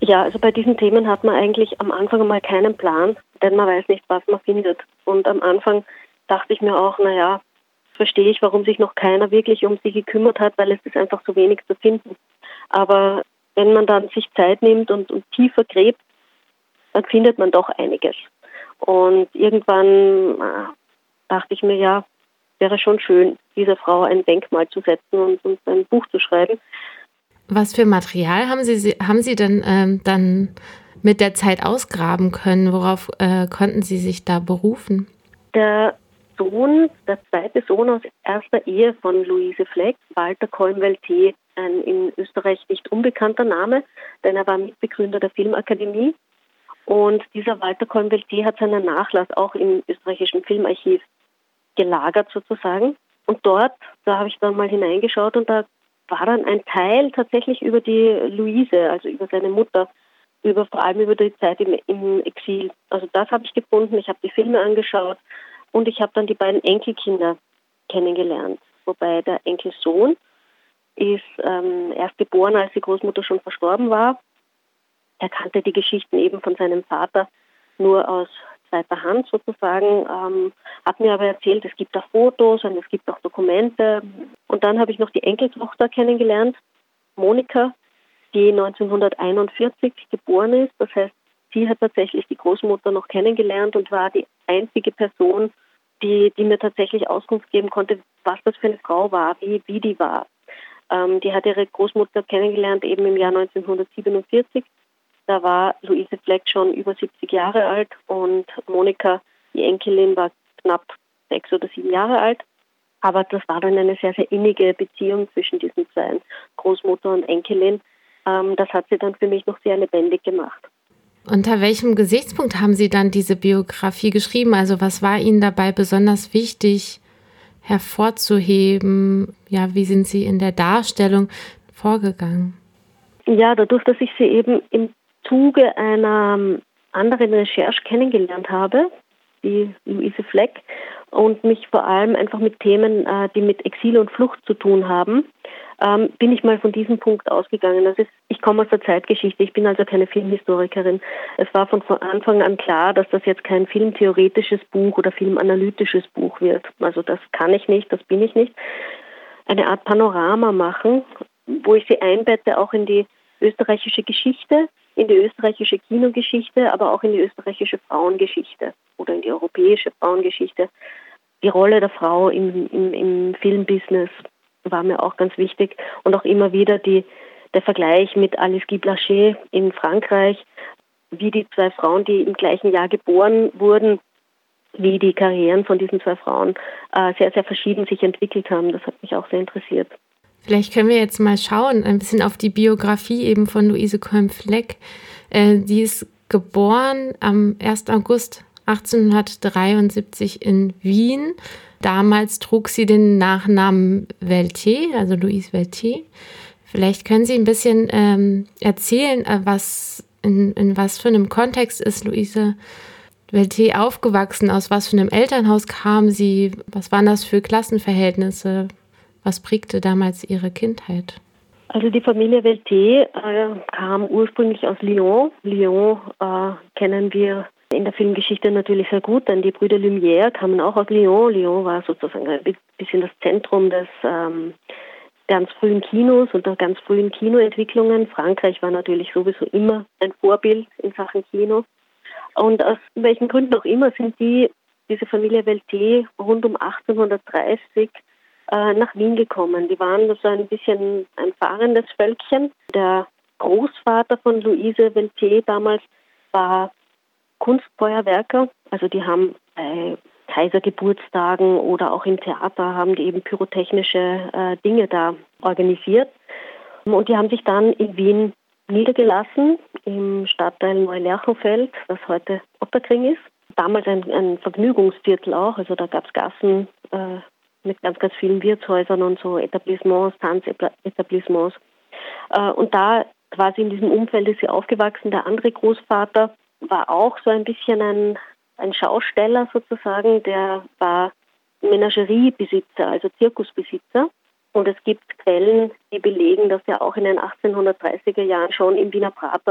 Ja, also bei diesen Themen hat man eigentlich am Anfang mal keinen Plan, denn man weiß nicht, was man findet. Und am Anfang dachte ich mir auch, naja, verstehe ich, warum sich noch keiner wirklich um sie gekümmert hat, weil es ist einfach so wenig zu finden. Aber wenn man dann sich Zeit nimmt und tiefer gräbt, dann findet man doch einiges. Und irgendwann dachte ich mir, ja, wäre schon schön, dieser Frau ein Denkmal zu setzen und ein Buch zu schreiben. Was für Material haben Sie denn dann mit der Zeit ausgraben können? Worauf konnten Sie sich da berufen? Der zweite Sohn aus erster Ehe von Luise Fleck, Walter Kolm-Welté, ein in Österreich nicht unbekannter Name, denn er war Mitbegründer der Filmakademie. Und dieser Walter Kolm-Welté hat seinen Nachlass auch im österreichischen Filmarchiv gelagert sozusagen. Und dort, da habe ich dann mal hineingeschaut und da war dann ein Teil tatsächlich über die Luise, also über seine Mutter, vor allem über die Zeit im Exil. Also das habe ich gefunden, ich habe die Filme angeschaut und ich habe dann die beiden Enkelkinder kennengelernt. Wobei der Enkelsohn ist erst geboren, als die Großmutter schon verstorben war. Er kannte die Geschichten eben von seinem Vater nur aus zweiter Hand sozusagen, hat mir aber erzählt, es gibt auch Fotos und es gibt auch Dokumente. Und dann habe ich noch die Enkeltochter kennengelernt, Monika, die 1941 geboren ist. Das heißt, sie hat tatsächlich die Großmutter noch kennengelernt und war die einzige Person, die mir tatsächlich Auskunft geben konnte, was das für eine Frau war, wie die war. Die hat ihre Großmutter kennengelernt eben im Jahr 1947. Da war Luise Fleck schon über 70 Jahre alt und Monika, die Enkelin, war knapp 6 oder 7 Jahre alt. Aber das war dann eine sehr, sehr innige Beziehung zwischen diesen zwei, Großmutter und Enkelin. Das hat sie dann für mich noch sehr lebendig gemacht. Unter welchem Gesichtspunkt haben Sie dann diese Biografie geschrieben? Also was war Ihnen dabei besonders wichtig hervorzuheben? Ja, wie sind Sie in der Darstellung vorgegangen? Ja, dadurch, dass ich sie eben im Zuge einer anderen Recherche kennengelernt habe, die Luise Fleck, und mich vor allem einfach mit Themen, die mit Exil und Flucht zu tun haben, bin ich mal von diesem Punkt ausgegangen. Ich komme aus der Zeitgeschichte, ich bin also keine Filmhistorikerin. Es war von Anfang an klar, dass das jetzt kein filmtheoretisches Buch oder filmanalytisches Buch wird. Also das kann ich nicht, das bin ich nicht. Eine Art Panorama machen, wo ich sie einbette auch in die österreichische Geschichte, in die österreichische Kinogeschichte, aber auch in die österreichische Frauengeschichte oder in die europäische Frauengeschichte. Die Rolle der Frau im Filmbusiness war mir auch ganz wichtig und auch immer wieder der Vergleich mit Alice Guy Blaché in Frankreich, wie die zwei Frauen, die im gleichen Jahr geboren wurden, wie die Karrieren von diesen zwei Frauen sehr, sehr verschieden sich entwickelt haben. Das hat mich auch sehr interessiert. Vielleicht können wir jetzt mal schauen, ein bisschen auf die Biografie eben von Luise Kolm-Fleck. Die ist geboren am 1. August 1873 in Wien. Damals trug sie den Nachnamen Welté, also Louise Welté. Vielleicht können Sie ein bisschen erzählen, in was für einem Kontext ist Luise Welté aufgewachsen, aus was für einem Elternhaus kam sie, was waren das für Klassenverhältnisse? Was prägte damals Ihre Kindheit? Also die Familie Welté kam ursprünglich aus Lyon. Lyon kennen wir in der Filmgeschichte natürlich sehr gut, denn die Brüder Lumière kamen auch aus Lyon. Lyon war sozusagen ein bisschen das Zentrum des ganz frühen Kinos und der ganz frühen Kinoentwicklungen. Frankreich war natürlich sowieso immer ein Vorbild in Sachen Kino. Und aus welchen Gründen auch immer sind diese Familie Welté rund um 1830 nach Wien gekommen. Die waren so ein bisschen ein fahrendes Völkchen. Der Großvater von Luise Welté damals war Kunstfeuerwerker. Also die haben bei Kaisergeburtstagen oder auch im Theater haben die eben pyrotechnische Dinge da organisiert. Und die haben sich dann in Wien niedergelassen, im Stadtteil Neulerchenfeld, das heute Ottakring ist. Damals ein Vergnügungsviertel auch, also da gab es Gassen mit ganz, ganz vielen Wirtshäusern und so Etablissements, Tanzetablissements. Und da quasi in diesem Umfeld ist sie aufgewachsen. Der andere Großvater war auch so ein bisschen ein Schausteller sozusagen, der war Menageriebesitzer, also Zirkusbesitzer. Und es gibt Quellen, die belegen, dass er auch in den 1830er Jahren schon im Wiener Prater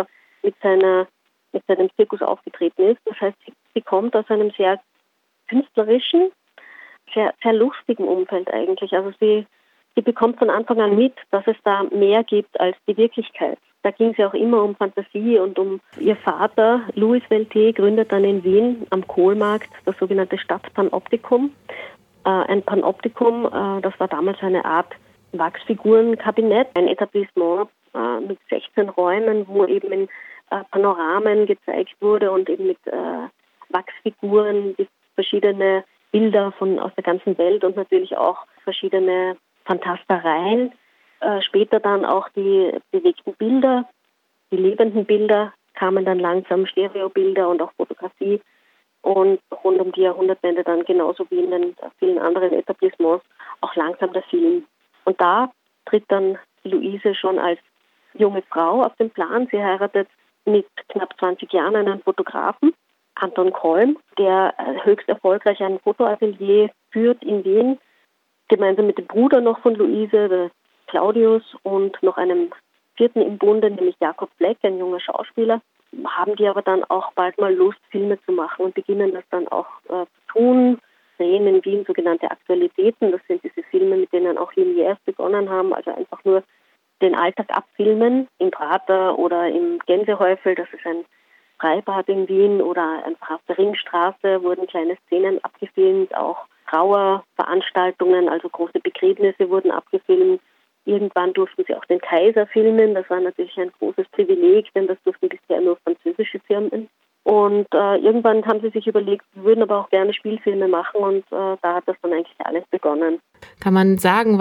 mit seinem Zirkus aufgetreten ist. Das heißt, sie kommt aus einem sehr künstlerischen, sehr, sehr lustigen Umfeld eigentlich. Also sie bekommt von Anfang an mit, dass es da mehr gibt als die Wirklichkeit. Da ging es ja auch immer um Fantasie und um ihr Vater, Louis Weltier, gründet dann in Wien am Kohlmarkt das sogenannte Stadtpanoptikum. Ein Panoptikum, das war damals eine Art Wachsfigurenkabinett, ein Etablissement mit 16 Räumen, wo eben in Panoramen gezeigt wurde und eben mit Wachsfiguren verschiedene Bilder aus der ganzen Welt und natürlich auch verschiedene Fantastereien. Später dann auch die bewegten Bilder, die lebenden Bilder kamen dann langsam, Stereobilder und auch Fotografie und rund um die Jahrhundertwende dann genauso wie in den vielen anderen Etablissements auch langsam der Film. Und da tritt dann Luise schon als junge Frau auf den Plan. Sie heiratet mit knapp 20 Jahren einen Fotografen, Anton Kolm, der höchst erfolgreich ein Fotoatelier führt in Wien, gemeinsam mit dem Bruder noch von Luise, der Claudius, und noch einem vierten im Bunde, nämlich Jakob Fleck, ein junger Schauspieler, haben die aber dann auch bald mal Lust, Filme zu machen und beginnen das dann auch zu tun. Drehen in Wien sogenannte Aktualitäten, das sind diese Filme, mit denen auch Lumière begonnen haben, also einfach nur den Alltag abfilmen, im Prater oder im Gänsehäufel, das ist ein Freibad in Wien, oder einfach auf der Ringstraße wurden kleine Szenen abgefilmt, auch Trauerveranstaltungen, also große Begräbnisse wurden abgefilmt. Irgendwann durften sie auch den Kaiser filmen, das war natürlich ein großes Privileg, denn das durften bisher nur französische Firmen. Und irgendwann haben sie sich überlegt, sie würden aber auch gerne Spielfilme machen und da hat das dann eigentlich alles begonnen. Kann man sagen,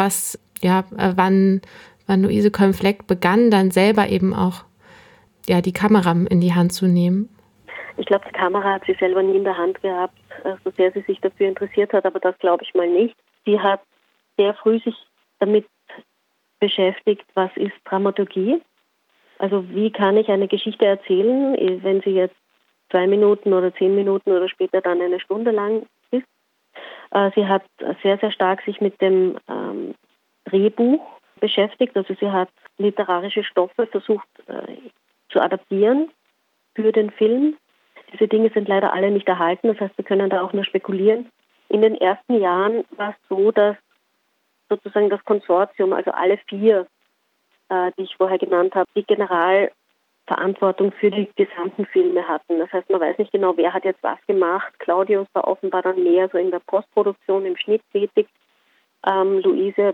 wann Luise Colm-Fleck begann, dann selber eben auch die Kamera in die Hand zu nehmen? Ich glaube, die Kamera hat sie selber nie in der Hand gehabt, so sehr sie sich dafür interessiert hat, aber das glaube ich mal nicht. Sie hat sehr früh sich damit beschäftigt, was ist Dramaturgie? Also wie kann ich eine Geschichte erzählen, wenn sie jetzt 2 Minuten oder 10 Minuten oder später dann eine Stunde lang ist. Sie hat sehr, sehr stark sich mit dem Drehbuch beschäftigt. Also sie hat literarische Stoffe versucht zu adaptieren für den Film. Diese Dinge sind leider alle nicht erhalten, das heißt, wir können da auch nur spekulieren. In den ersten Jahren war es so, dass sozusagen das Konsortium, also alle 4, die ich vorher genannt habe, die Generalverantwortung für die gesamten Filme hatten. Das heißt, man weiß nicht genau, wer hat jetzt was gemacht. Claudius war offenbar dann mehr so in der Postproduktion, im Schnitt tätig. Luise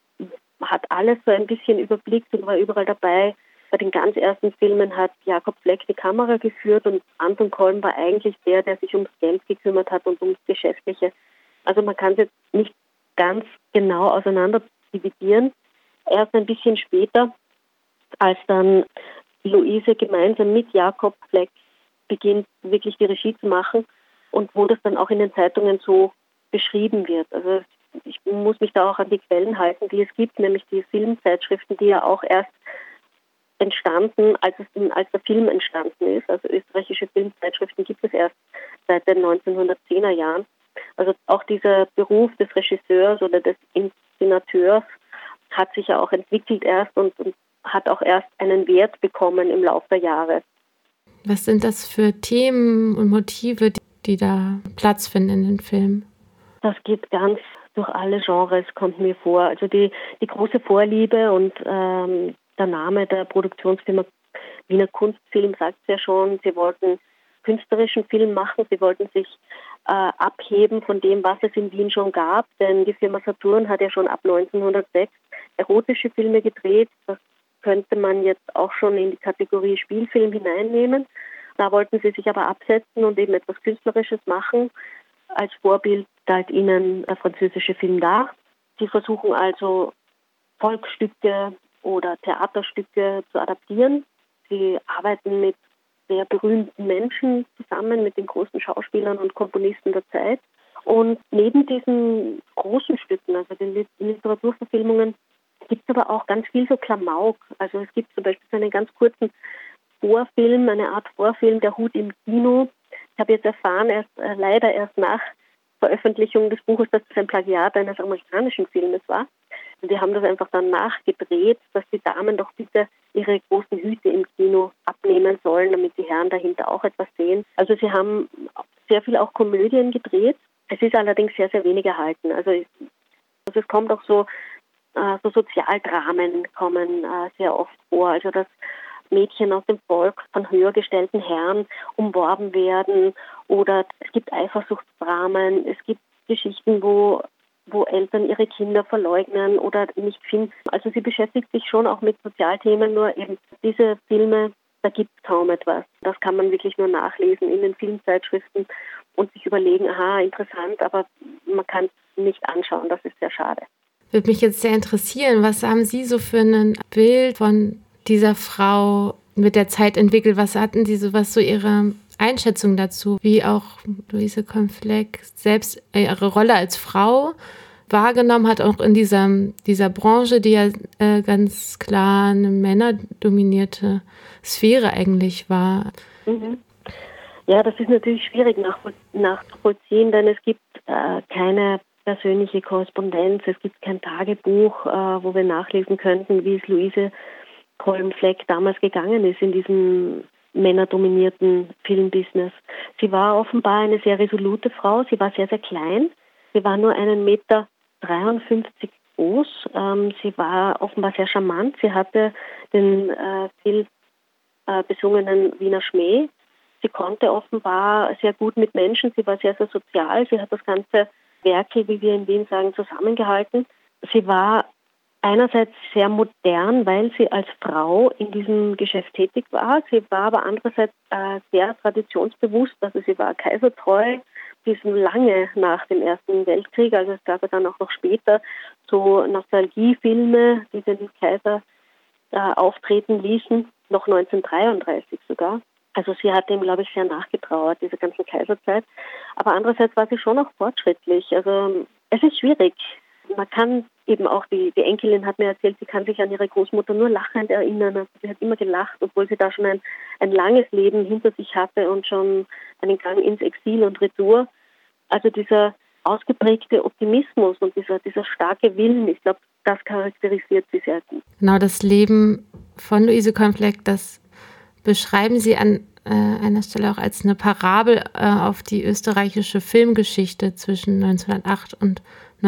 hat alles so ein bisschen überblickt und war überall dabei. Bei den ganz ersten Filmen hat Jakob Fleck die Kamera geführt und Anton Kolm war eigentlich der sich ums Geld gekümmert hat und ums Geschäftliche. Also man kann es jetzt nicht ganz genau auseinander dividieren. Erst ein bisschen später, als dann Luise gemeinsam mit Jakob Fleck beginnt, wirklich die Regie zu machen und wo das dann auch in den Zeitungen so beschrieben wird. Also ich muss mich da auch an die Quellen halten, die es gibt, nämlich die Filmzeitschriften, die ja auch erst entstanden, als der Film entstanden ist. Also österreichische Filmzeitschriften gibt es erst seit den 1910er Jahren. Also auch dieser Beruf des Regisseurs oder des Inszenateurs hat sich ja auch entwickelt erst und hat auch erst einen Wert bekommen im Laufe der Jahre. Was sind das für Themen und Motive, die da Platz finden in den Filmen? Das geht ganz durch alle Genres, kommt mir vor. Also die große Vorliebe und der Name der Produktionsfirma Wiener Kunstfilm sagt es ja schon, sie wollten künstlerischen Film machen, sie wollten sich abheben von dem, was es in Wien schon gab, denn die Firma Saturn hat ja schon ab 1906 erotische Filme gedreht. Das könnte man jetzt auch schon in die Kategorie Spielfilm hineinnehmen. Da wollten sie sich aber absetzen und eben etwas Künstlerisches machen. Als Vorbild galt ihnen der französische Film dar. Sie versuchen also Volksstücke oder Theaterstücke zu adaptieren. Sie arbeiten mit sehr berühmten Menschen zusammen, mit den großen Schauspielern und Komponisten der Zeit. Und neben diesen großen Stücken, also den Literaturverfilmungen, gibt es aber auch ganz viel so Klamauk. Also es gibt zum Beispiel so einen ganz kurzen Vorfilm, eine Art Vorfilm, Der Hut im Kino. Ich habe jetzt erfahren, leider erst nach Veröffentlichung des Buches, dass es ein Plagiat eines amerikanischen Filmes war. Die haben das einfach dann nachgedreht, dass die Damen doch bitte ihre großen Hüte im Kino abnehmen sollen, damit die Herren dahinter auch etwas sehen. Also sie haben sehr viel auch Komödien gedreht. Es ist allerdings sehr, sehr wenig erhalten. Also es kommt auch so Sozialdramen kommen sehr oft vor. Also dass Mädchen aus dem Volk von höher gestellten Herren umworben werden, oder es gibt Eifersuchtsdramen, es gibt Geschichten, wo Eltern ihre Kinder verleugnen oder nicht finden. Also sie beschäftigt sich schon auch mit Sozialthemen, nur eben diese Filme, da gibt es kaum etwas. Das kann man wirklich nur nachlesen in den Filmzeitschriften und sich überlegen, aha, interessant, aber man kann es nicht anschauen, das ist sehr schade. Würde mich jetzt sehr interessieren, was haben Sie so für ein Bild von dieser Frau mit der Zeit entwickelt? Was hatten Sie was so Ihre Einschätzung dazu, wie auch Louise Conflect selbst ihre Rolle als Frau wahrgenommen hat, auch in dieser Branche, die ja ganz klar eine männerdominierte Sphäre eigentlich war? Mhm. Ja, das ist natürlich schwierig nachzuvollziehen, denn es gibt keine persönliche Korrespondenz, es gibt kein Tagebuch, wo wir nachlesen könnten, wie es Louise Conflect damals gegangen ist in diesem männerdominierten Filmbusiness. Sie war offenbar eine sehr resolute Frau, sie war sehr, sehr klein, sie war nur 1,53 Meter groß, sie war offenbar sehr charmant, sie hatte den viel besungenen Wiener Schmäh, sie konnte offenbar sehr gut mit Menschen, sie war sehr, sehr sozial, sie hat das ganze Werkel, wie wir in Wien sagen, zusammengehalten. Sie war einerseits sehr modern, weil sie als Frau in diesem Geschäft tätig war. Sie war aber andererseits sehr traditionsbewusst, also sie war kaisertreu, bis lange nach dem Ersten Weltkrieg. Also es gab ja dann auch noch später so Nostalgiefilme, die den Kaiser auftreten ließen, noch 1933 sogar. Also sie hat dem, glaube ich, sehr nachgetrauert, diese ganzen Kaiserzeit. Aber andererseits war sie schon auch fortschrittlich. Also es ist schwierig. Man kann eben auch, die Enkelin hat mir erzählt, sie kann sich an ihre Großmutter nur lachend erinnern. Also sie hat immer gelacht, obwohl sie da schon ein langes Leben hinter sich hatte und schon einen Gang ins Exil und Retour. Also dieser ausgeprägte Optimismus und dieser starke Willen, ich glaube, das charakterisiert sie sehr gut. Genau, das Leben von Louise Conflect, das beschreiben Sie an einer Stelle auch als eine Parabel auf die österreichische Filmgeschichte zwischen 1908 und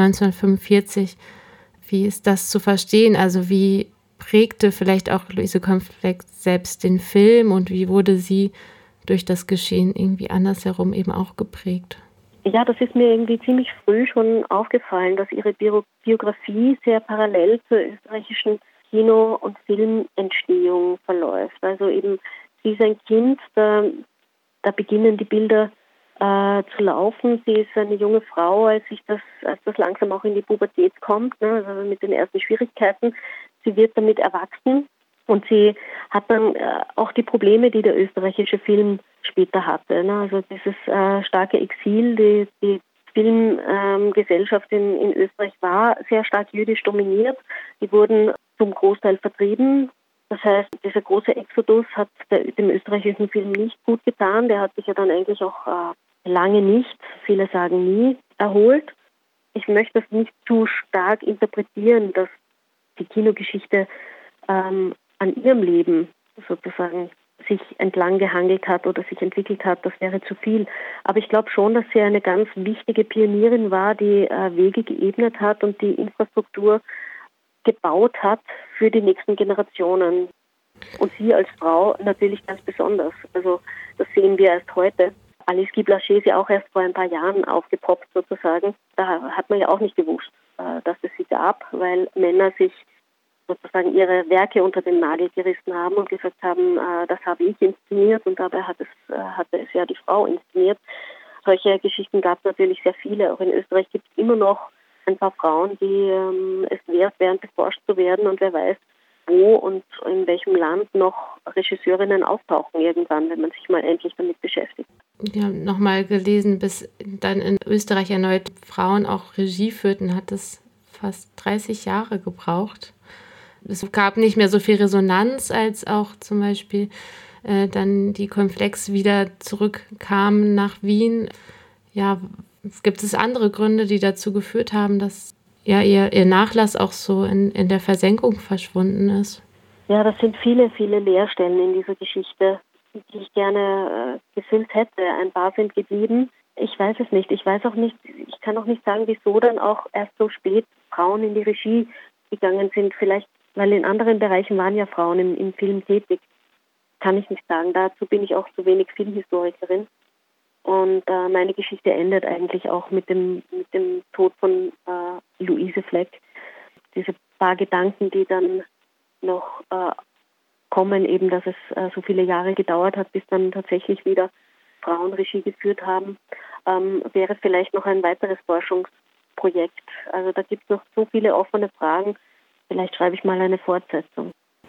1945. Wie ist das zu verstehen? Also wie prägte vielleicht auch Louise Conflect selbst den Film und wie wurde sie durch das Geschehen irgendwie andersherum eben auch geprägt? Ja, das ist mir irgendwie ziemlich früh schon aufgefallen, dass ihre Biografie sehr parallel zur österreichischen Kino- und Filmentstehung verläuft. Also eben, sie ist ein Kind, da beginnen die Bilder zu laufen. Sie ist eine junge Frau, als das langsam auch in die Pubertät kommt, ne, also mit den ersten Schwierigkeiten. Sie wird damit erwachsen und sie hat dann auch die Probleme, die der österreichische Film später hatte. Ne? Also dieses starke Exil, die Filmgesellschaft in Österreich war sehr stark jüdisch dominiert. Die wurden zum Großteil vertrieben. Das heißt, dieser große Exodus hat dem österreichischen Film nicht gut getan. Der hat sich ja dann eigentlich auch lange nicht, viele sagen nie, erholt. Ich möchte das nicht zu stark interpretieren, dass die Kinogeschichte an ihrem Leben sozusagen sich entlang gehangelt hat oder sich entwickelt hat, das wäre zu viel. Aber ich glaube schon, dass sie eine ganz wichtige Pionierin war, die Wege geebnet hat und die Infrastruktur gebaut hat für die nächsten Generationen. Und sie als Frau natürlich ganz besonders. Also das sehen wir erst heute. Alice Guy Blaché ist ja auch erst vor ein paar Jahren aufgepoppt sozusagen. Da hat man ja auch nicht gewusst, dass es sie gab, weil Männer sich sozusagen ihre Werke unter den Nagel gerissen haben und gesagt haben, das habe ich inszeniert und dabei hatte es ja die Frau inszeniert. Solche Geschichten gab es natürlich sehr viele. Auch in Österreich gibt es immer noch ein paar Frauen, die es wert wären, beforscht zu werden und wer weiß, wo und in welchem Land noch Regisseurinnen auftauchen irgendwann, wenn man sich mal endlich damit beschäftigt. Ich habe nochmal gelesen, bis dann in Österreich erneut Frauen auch Regie führten, hat es fast 30 Jahre gebraucht. Es gab nicht mehr so viel Resonanz, als auch zum Beispiel dann die Conflects wieder zurückkamen nach Wien. Ja, gibt es andere Gründe, die dazu geführt haben, dass ja ihr Nachlass auch so in der Versenkung verschwunden ist. Ja, das sind viele, viele Leerstellen in dieser Geschichte, die ich gerne gefüllt hätte. Ein paar sind geblieben. Ich weiß es nicht. Ich weiß auch nicht, ich kann auch nicht sagen, wieso dann auch erst so spät Frauen in die Regie gegangen sind. Vielleicht, weil in anderen Bereichen waren ja Frauen im Film tätig. Kann ich nicht sagen. Dazu bin ich auch zu wenig Filmhistorikerin. Und meine Geschichte endet eigentlich auch mit dem Tod von Louise Fleck. Diese paar Gedanken, die dann noch kommen, eben, dass es so viele Jahre gedauert hat, bis dann tatsächlich wieder Frauen Regie geführt haben, wäre vielleicht noch ein weiteres Forschungsprojekt. Also da gibt es noch so viele offene Fragen. Vielleicht schreibe ich mal eine Fortsetzung.